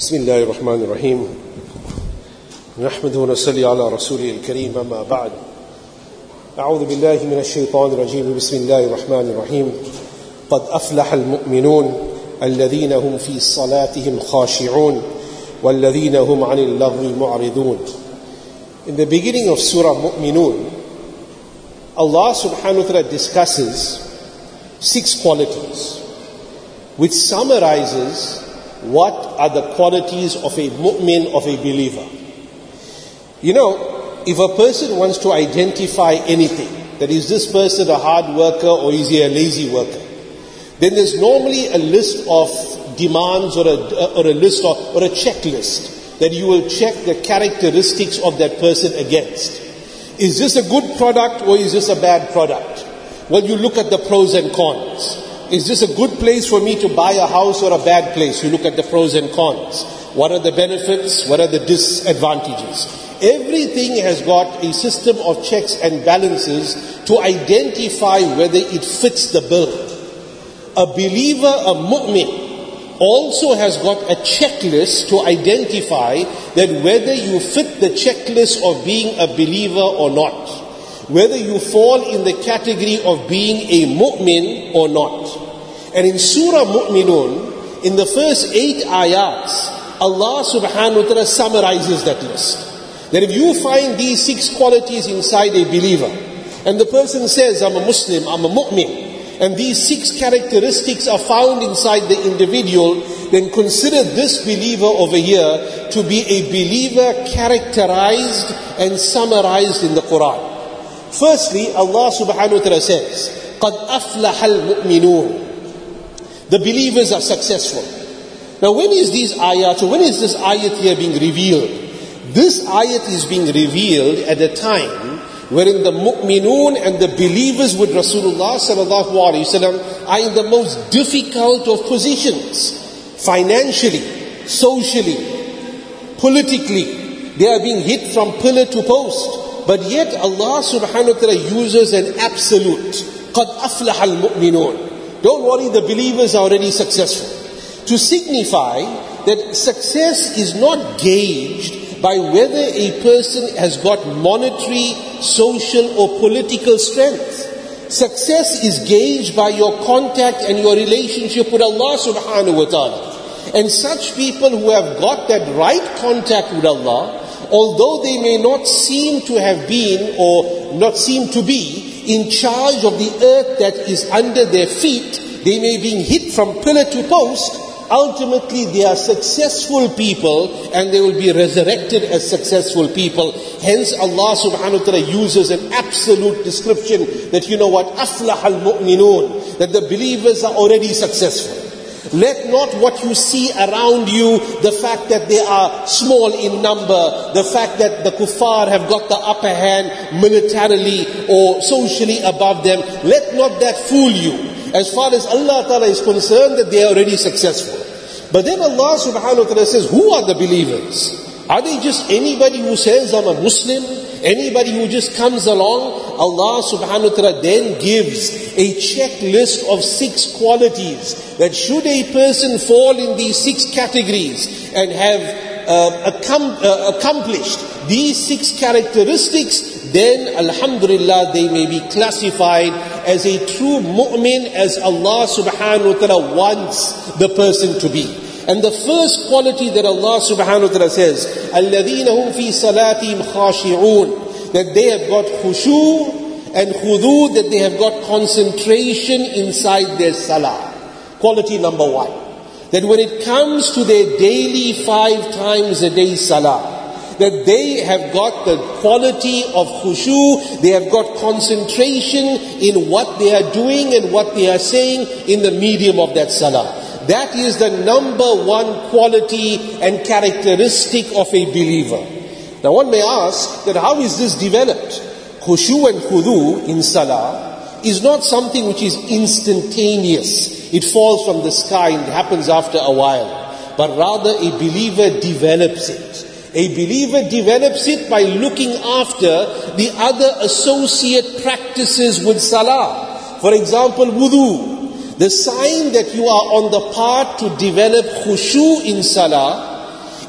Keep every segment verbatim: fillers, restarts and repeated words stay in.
بسم الله الرحمن الرحيم نحمده ونصلي على رسوله الكريم أما بعد أعوذ بالله من الشيطان الرجيم بسم الله الرحمن الرحيم قد أفلح المؤمنون الذين هم في صلاتهم خاشعون والذين هم عن اللغو معرضون. In the beginning of Surah Mu'minun, Allah subhanahu wa ta'ala discusses six qualities which summarizes what are the qualities of a mu'min, of a believer. You know, if a person wants to identify anything, that is this person a hard worker or is he a lazy worker, then there's normally a list of demands or a, or a list of, or a checklist that you will check the characteristics of that person against. Is this a good product or is this a bad product? Well, you look at the pros and cons. Is this a good place for me to buy a house or a bad place? You look at the pros and cons. What are the benefits? What are the disadvantages? Everything has got a system of checks and balances to identify whether it fits the bill. A believer, a mu'min, also has got a checklist to identify that whether you fit the checklist of being a believer or not. Whether you fall in the category of being a mu'min or not. And in Surah Mu'minun, in the first eight ayats, Allah subhanahu wa ta'ala summarizes that list. That if you find these six qualities inside a believer, and the person says, I'm a Muslim, I'm a mu'min, and these six characteristics are found inside the individual, then consider this believer over here to be a believer characterized and summarized in the Quran. Firstly, Allah subhanahu wa ta'ala says, قَدْ أَفْلَحَ الْمُؤْمِنُونَ. The believers are successful. Now when is these ayat, or when is this ayat here being revealed? This ayat is being revealed at a time wherein the mu'minun and the believers with Rasulullah sallallahu alaihi wasallam are in the most difficult of positions. Financially, socially, politically. They are being hit from pillar to post. But yet Allah subhanahu wa ta'ala uses an absolute. قَدْ أَفْلَحَ الْمُؤْمِنُونَ. Don't worry, the believers are already successful. To signify that success is not gauged by whether a person has got monetary, social or political strength. Success is gauged by your contact and your relationship with Allah subhanahu wa ta'ala. And such people who have got that right contact with Allah, although they may not seem to have been or not seem to be in charge of the earth that is under their feet, they may be hit from pillar to post, ultimately they are successful people and they will be resurrected as successful people. Hence Allah subhanahu wa ta'ala uses an absolute description that, you know what, أَفْلَحَ الْمُؤْمِنُونَ, that the believers are already successful. Let not what you see around you, the fact that they are small in number, the fact that the kuffar have got the upper hand militarily or socially above them, let not that fool you. As far as Allah Ta'ala is concerned, that they are already successful. But then Allah subhanahu wa ta'ala says, who are the believers? Are they just anybody who says, I'm a Muslim? Anybody who just comes along? Allah subhanahu wa ta'ala then gives a checklist of six qualities that should a person fall in these six categories and have uh, accom- uh, accomplished these six characteristics, then alhamdulillah they may be classified as a true mu'min as Allah subhanahu wa ta'ala wants the person to be. And the first quality that Allah subhanahu wa ta'ala says, الَّذِينَ هُمْ فِي صَلَاتِهِمْ خَاشِعُونَ, that they have got khushu and khudu, that they have got concentration inside their salah. Quality number one. That when it comes to their daily five times a day salah, that they have got the quality of khushu, they have got concentration in what they are doing and what they are saying in the medium of that salah. That is the number one quality and characteristic of a believer. Now one may ask that how is this developed? Khushu and khudu in salah is not something which is instantaneous. It falls from the sky and happens after a while. But rather a believer develops it. A believer develops it by looking after the other associate practices with salah. For example, wudu. The sign that you are on the path to develop khushu in salah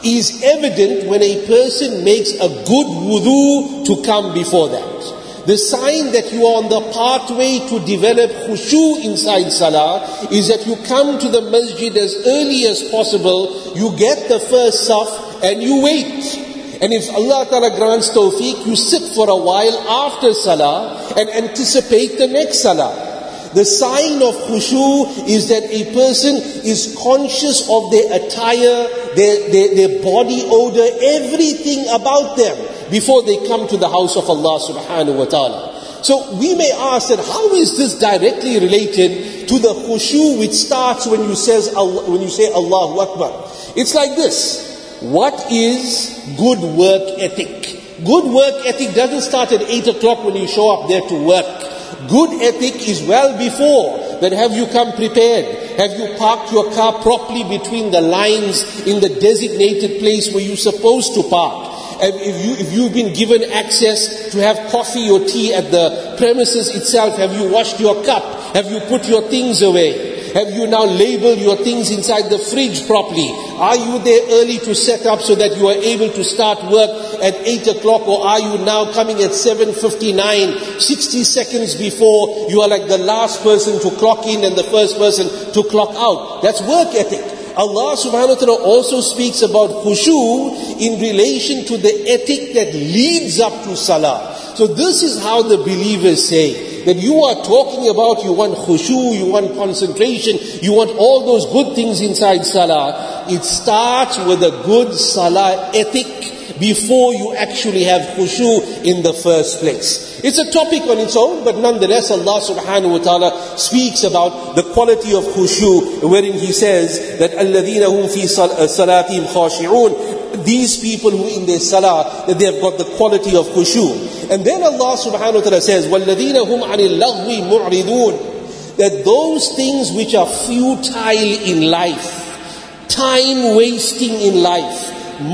is evident when a person makes a good wudu to come before that. The sign that you are on the pathway to develop khushu inside salah is that you come to the masjid as early as possible, you get the first saf and you wait. And if Allah Ta'ala grants tawfiq, you sit for a while after salah and anticipate the next salah. The sign of khushu is that a person is conscious of their attire, their, their, their body odor, everything about them before they come to the house of Allah subhanahu wa ta'ala. So we may ask that how is this directly related to the khushu which starts when you says Allah, when you say Allahu Akbar? It's like this. What is good work ethic? Good work ethic doesn't start at eight o'clock when you show up there to work. Good ethic is well before that. Have you come prepared? Have you parked your car properly between the lines in the designated place where you're supposed to park? And if, you, if you've been given access to have coffee or tea at the premises itself, have you washed your cup? Have you put your things away? Have you now labeled your things inside the fridge properly? Are you there early to set up so that you are able to start work at eight o'clock, or are you now coming at seven fifty-nine, sixty seconds before you are like the last person to clock in and the first person to clock out? That's work ethic. Allah subhanahu wa ta'ala also speaks about khushu in relation to the ethic that leads up to salah. So this is how the believers say that you are talking about, you want khushu, you want concentration, you want all those good things inside salah. It starts with a good salah ethic before you actually have khushu in the first place. It's a topic on its own, but nonetheless Allah subhanahu wa ta'ala speaks about the quality of khushu, wherein He says that الَّذِينَ هُمْ فِي صَلَاتِهِمْ خَاشِعُونَ. These people who in their salah, that they have got the quality of khushu. And then Allah subhanahu wa ta'ala says, وَالَّذِينَ هُمْ عَنِ اللَّغْوِ مُعْرِضُونَ. That those things which are futile in life, time wasting in life,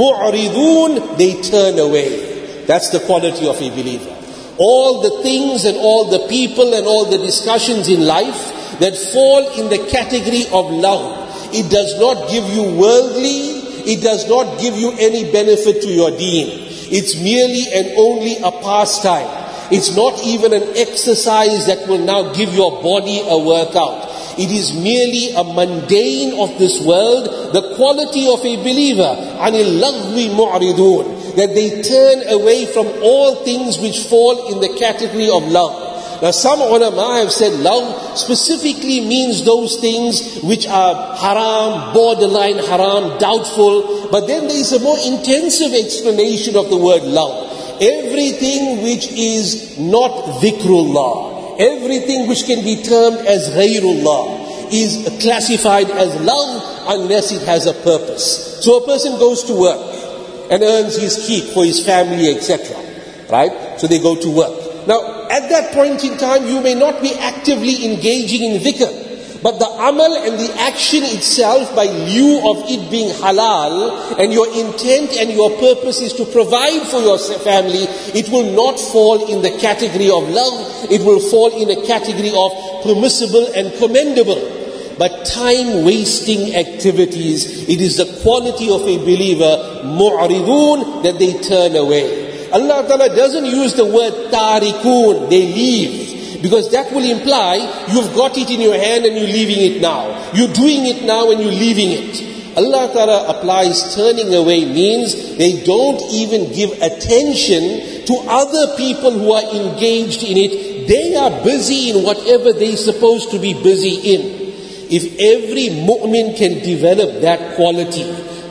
mu'ridun, they turn away. That's the quality of a believer. All the things and all the people and all the discussions in life that fall in the category of lagh, it does not give you worldly, it does not give you any benefit to your deen. It's merely and only a pastime. It's not even an exercise that will now give your body a workout. It is merely a mundane of this world. The quality of a believer, anil laghwi mu'ridun, that they turn away from all things which fall in the category of lagh. Now some ulama have said lagh specifically means those things which are haram, borderline haram, doubtful. But then there is a more intensive explanation of the word lagh. Everything which is not dhikrullah, everything which can be termed as ghayrullah is classified as lagh unless it has a purpose. So a person goes to work and earns his keep for his family, et cetera. Right? So they go to work. Now, at that point in time, you may not be actively engaging in dhikr. But the amal and the action itself, by lieu of it being halal, and your intent and your purpose is to provide for your family, it will not fall in the category of lagh. It will fall in a category of permissible and commendable. But time-wasting activities, it is the quality of a believer, mu'ridun, that they turn away. Allah Ta'ala doesn't use the word tarikun, they leave. Because that will imply you've got it in your hand and you're leaving it now. You're doing it now and you're leaving it. Allah Ta'ala applies turning away means they don't even give attention to other people who are engaged in it. They are busy in whatever they're supposed to be busy in. If every mu'min can develop that quality,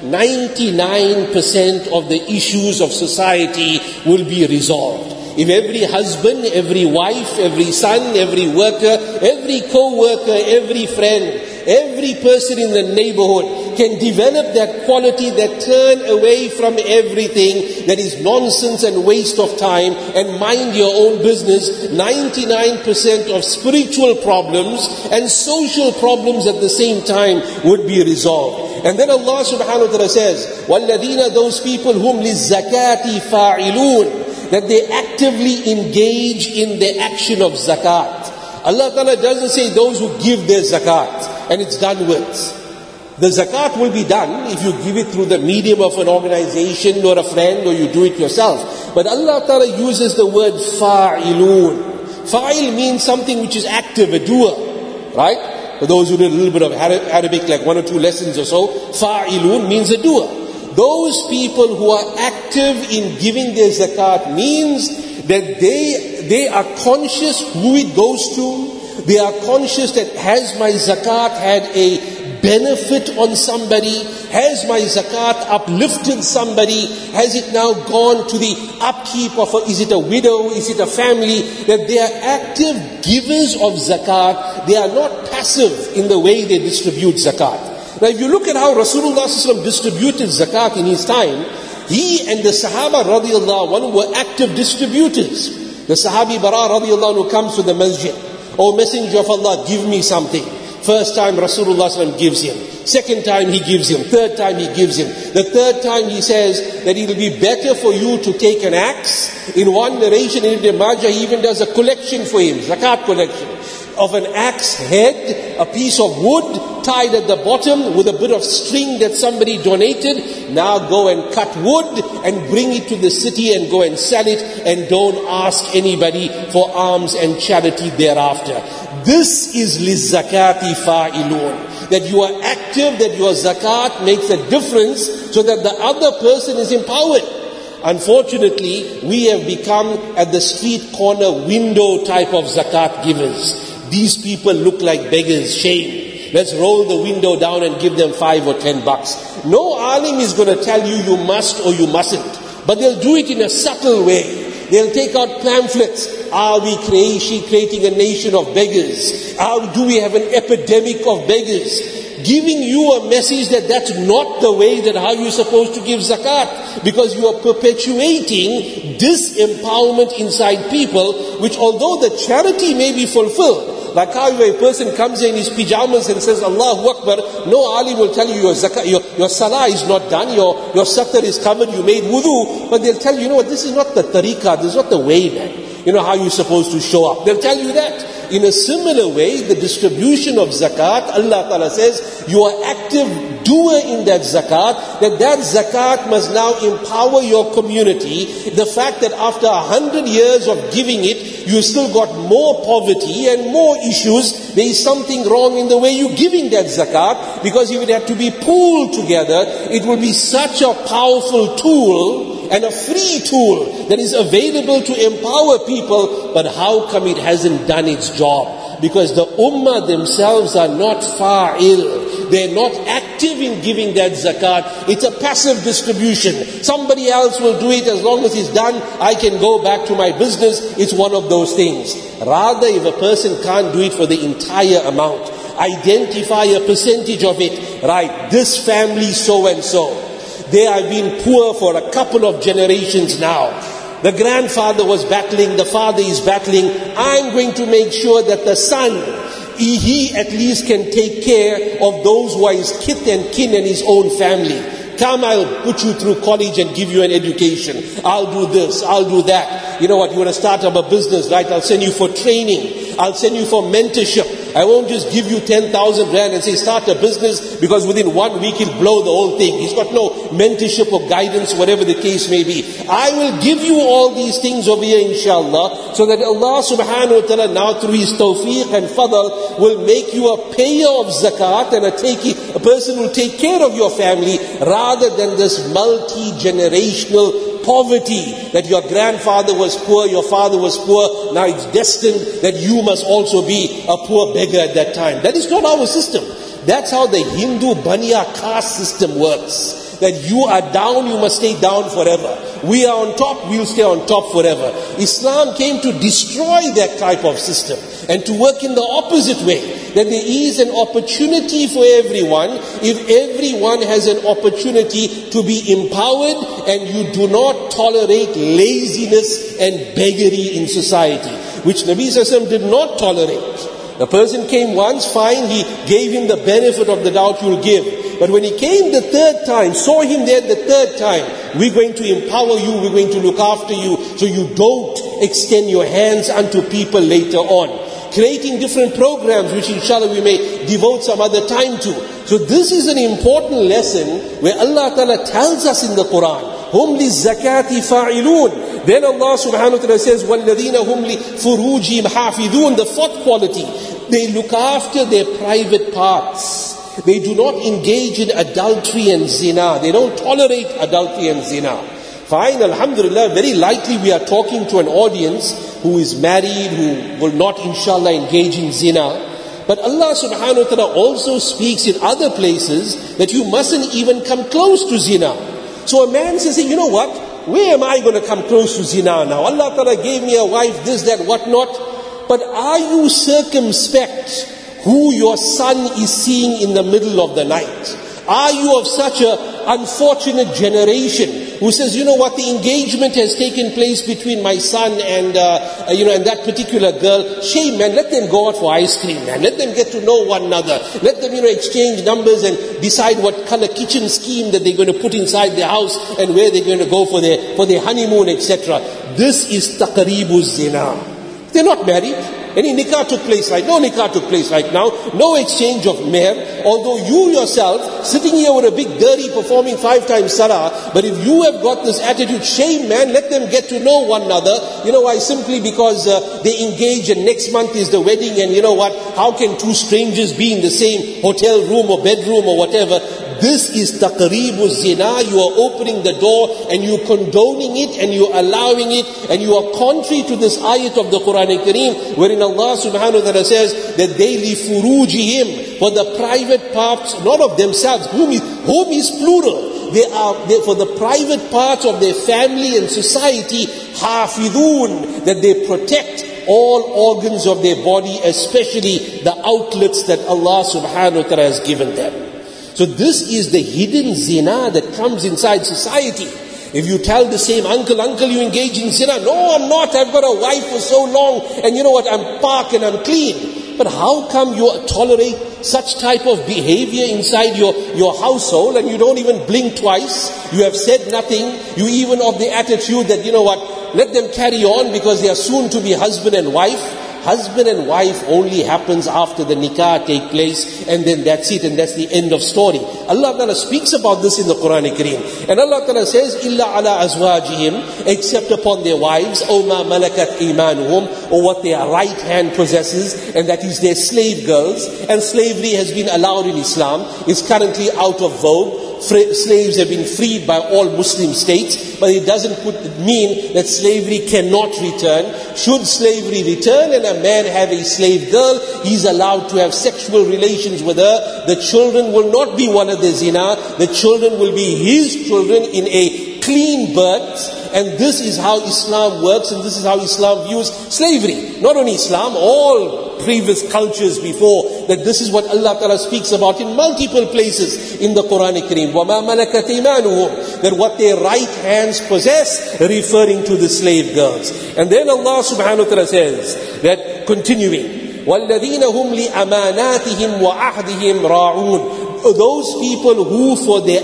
ninety-nine percent of the issues of society will be resolved. If every husband, every wife, every son, every worker, every co-worker, every friend, every person in the neighborhood can develop that quality, that turn away from everything that is nonsense and waste of time and mind your own business, ninety-nine percent of spiritual problems and social problems at the same time would be resolved. And then Allah subhanahu wa ta'ala says, وَالَّذِينَ, those people whom لِلزَّكَاةِ فَاعِلُونَ, that they actively engage in the action of zakat. Allah Ta'ala doesn't say those who give their zakat and it's done with. The zakat will be done if you give it through the medium of an organization or a friend, or you do it yourself. But Allah Ta'ala uses the word fa'ilun. Fa'il means something which is active, a doer, right? For those who did a little bit of Arabic, like one or two lessons or so, fa'ilun means a doer. Those people who are active in giving their zakat means that they, they are conscious who it goes to. They are conscious that has my zakat had a benefit on somebody? Has my zakat uplifted somebody? Has it now gone to the upkeep of a, is it a widow? Is it a family? That they are active givers of zakat. They are not passive in the way they distribute zakat. Now if you look at how Rasulullah distributed zakat in his time, he and the Sahaba radiallahu anhu were active distributors. The Sahabi Bara radiallahu anhu comes to the masjid. Oh Messenger of Allah, give me something. First time Rasulullah gives him. Second time he gives him. Third time he gives him. The third time he says that it will be better for you to take an axe. In one narration in Ibn Majah, he even does a collection for him, zakat collection, of an axe head, a piece of wood tied at the bottom with a bit of string that somebody donated. Now go and cut wood and bring it to the city and go and sell it, and don't ask anybody for alms and charity thereafter. This is lizakati fa'ilun. That you are active, that your zakat makes a difference so that the other person is empowered. Unfortunately, we have become at the street corner window type of zakat givers. These people look like beggars, shame. Let's roll the window down and give them five or ten bucks. No alim is going to tell you you must or you mustn't. But they'll do it in a subtle way. They'll take out pamphlets. Are we creating a nation of beggars? Are, do we have an epidemic of beggars? Giving you a message that that's not the way that how you're supposed to give zakat. Because you are perpetuating disempowerment inside people, which although the charity may be fulfilled, like how a person comes in his pajamas and says, Allahu Akbar, no alim will tell you your zakat, your, your salah is not done, your, your satar is covered, you made wudu, but they'll tell you, you know what, this is not the tariqah, this is not the way, man. You know how you're supposed to show up. They'll tell you that. In a similar way, the distribution of zakat, Allah Ta'ala says, you are active doer in that zakat, that that zakat must now empower your community. The fact that after a hundred years of giving it, you still got more poverty and more issues, there is something wrong in the way you're giving that zakat, because if it had to be pooled together, it will be such a powerful tool and a free tool that is available to empower people. But how come it hasn't done its job? Because the ummah themselves are not fa'il. They're not active in giving that zakat. It's a passive distribution. Somebody else will do it. As long as it's done, I can go back to my business. It's one of those things. Rather, if a person can't do it for the entire amount, identify a percentage of it. Right, this family so and so, they have been poor for a couple of generations now. The grandfather was battling, the father is battling. I'm going to make sure that the son, he, he at least can take care of those who are his kith and kin and his own family. Come, I'll put you through college and give you an education. I'll do this, I'll do that. You know what, you want to start up a business, right? I'll send you for training. I'll send you for mentorship. I won't just give you ten thousand rand and say start a business, because within one week he'll blow the whole thing. He's got no mentorship or guidance, whatever the case may be. I will give you all these things over here, inshallah, so that Allah subhanahu wa ta'ala now through His tawfiq and fadl will make you a payer of zakat and a, take, a person who will take care of your family, rather than this multi-generational poverty, that your grandfather was poor, your father was poor, now it's destined that you must also be a poor beggar at that time. That is not our system. That's how the Hindu Baniya caste system works. That you are down, you must stay down forever. We are on top, we'll stay on top forever. Islam came to destroy that type of system and to work in the opposite way. That there is an opportunity for everyone, if everyone has an opportunity to be empowered, and you do not tolerate laziness and beggary in society, which Nabi Sallallahu Alaihi Wasallam did not tolerate. The person came once, fine, he gave him the benefit of the doubt, you'll give. But when he came the third time, saw him there the third time, we're going to empower you, we're going to look after you, so you don't extend your hands unto people later on. Creating different programs, which inshallah we may devote some other time to. So this is an important lesson where Allah Ta'ala tells us in the Quran, Hum li zakati fa'ilun. Then Allah subhanahu wa ta'ala says, Walladhina hum li furujim hafidun. The fourth quality, they look after their private parts. They do not engage in adultery and zina. They don't tolerate adultery and zina. Fine, alhamdulillah, very likely we are talking to an audience who is married, who will not inshallah engage in zina. But Allah subhanahu wa ta'ala also speaks in other places that you mustn't even come close to zina. So a man says, you know what? Where am I going to come close to zina now? Allah ta'ala gave me a wife, this, that, whatnot. But are you circumspect who your son is seeing in the middle of the night? Are you of such an unfortunate generation who says, you know what, the engagement has taken place between my son and, uh, you know, and that particular girl. Shame, man, let them go out for ice cream, man. Let them get to know one another. Let them, you know, exchange numbers and decide what kind of kitchen scheme that they're going to put inside their house and where they're going to go for their, for their honeymoon, et cetera. This is taqreebu zina. They're not married. Any nikah took place right? No nikah took place right now. No exchange of meher. Although you yourself, sitting here with a big dirty performing five times sarah, but if you have got this attitude, shame man, let them get to know one another. You know why? Simply because uh, they engage and next month is the wedding, and you know what? How can two strangers be in the same hotel room or bedroom or whatever? This is taqreebu zina. You are opening the door and you condoning it and you allowing it, and you are contrary to this ayat of the Quran Kareem, wherein Allah subhanahu wa ta'ala says that they li furujihim, for the private parts, not of themselves. Whom is, whom is plural. They are they, for the private parts of their family and society, hafidun, that they protect all organs of their body, especially the outlets that Allah subhanahu wa ta'ala has given them. So this is the hidden zina that comes inside society. If you tell the same uncle, uncle, you engage in zina. No, I'm not. I've got a wife for so long. And you know what? I'm park and I'm clean. But how come you tolerate such type of behavior inside your, your household and you don't even blink twice? You have said nothing. You even of the attitude that, you know what? Let them carry on because they are soon to be husband and wife. Husband and wife only happens after the nikah take place, and then that's it, and that's the end of story. Allah Ta'ala speaks about this in the Quran Kareem. And Allah Ta'ala says, Illa ala azwajihim, except upon their wives, O ma malakat imanuhum, or what their right hand possesses, and that is their slave girls. And slavery has been allowed in Islam, is currently out of vogue. Slaves have been freed by all Muslim states, but it doesn't put, mean that slavery cannot return. Should slavery return and a man have a slave girl, he's allowed to have sexual relations with her. The children will not be one of the zina. The children will be his children in a clean birth. And this is how Islam works, and this is how Islam views slavery. Not only Islam, all previous cultures before, that this is what Allah Ta'ala speaks about in multiple places in the Quran Kareem. وَمَا مَلَكَتْ إِيمَانُهُمْ, that what their right hands possess, referring to the slave girls. And then Allah Subhanahu wa Ta'ala says, that continuing, وَالَّذِينَ هُمْ لِأَمَانَاتِهِمْ وَعَهْدِهِمْ رَاعُونَ, those people who for their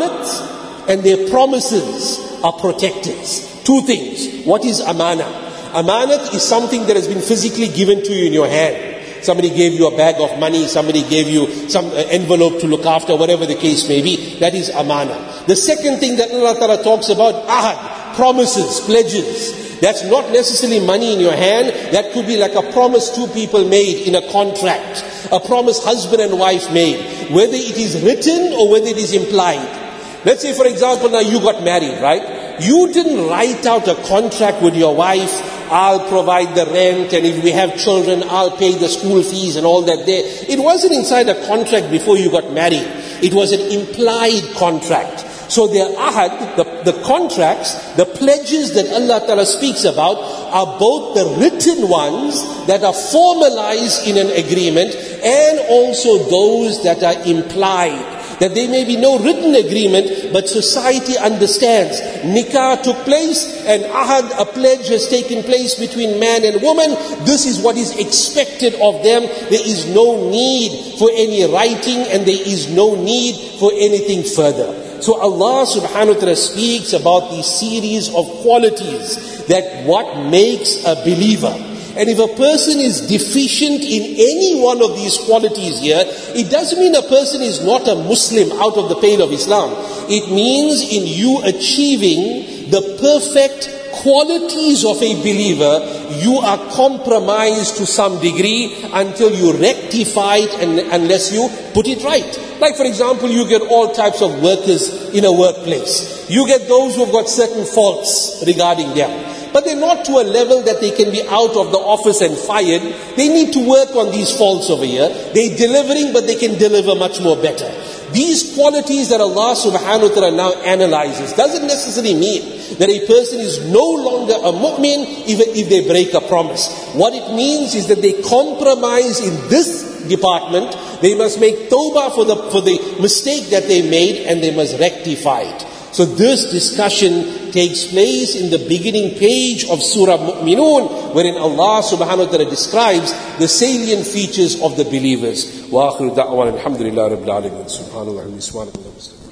amanat and their promises are protectors. Two things. What is amana? Amanat is something that has been physically given to you in your hand. Somebody gave you a bag of money, somebody gave you some envelope to look after, whatever the case may be. That is amana. The second thing that Allah Ta'ala talks about, ahad, promises, pledges. That's not necessarily money in your hand. That could be like a promise two people made in a contract. A promise husband and wife made. Whether it is written or whether it is implied. Let's say, for example, now you got married, right? You didn't write out a contract with your wife, I'll provide the rent, and if we have children, I'll pay the school fees and all that there. It wasn't inside a contract before you got married. It was an implied contract. So the ahad, the, the contracts, the pledges that Allah Ta'ala speaks about are both the written ones that are formalized in an agreement, and also those that are implied. That there may be no written agreement, but society understands. Nikah took place, and ahad, a pledge has taken place between man and woman. This is what is expected of them. There is no need for any writing, and there is no need for anything further. So Allah subhanahu wa ta'ala speaks about these series of qualities that what makes a believer. And if a person is deficient in any one of these qualities here, it doesn't mean a person is not a Muslim out of the pale of Islam. It means in you achieving the perfect qualities of a believer, you are compromised to some degree until you rectify it and unless you put it right. Like for example, you get all types of workers in a workplace. You get those who have got certain faults regarding them. But they're not to a level that they can be out of the office and fired. They need to work on these faults over here. They're delivering, but they can deliver much more better. These qualities that Allah subhanahu wa ta'ala now analyzes doesn't necessarily mean that a person is no longer a mu'min even if they break a promise. What it means is that they compromise in this department. They must make tawbah for the, for the mistake that they made, and they must rectify it. So this discussion takes place in the beginning page of Surah Mu'minun, wherein Allah subhanahu wa ta'ala describes the salient features of the believers. Wa akhiru da'wana alhamdulillahi rabbil alamin. Subhanallah wa bihamdihi.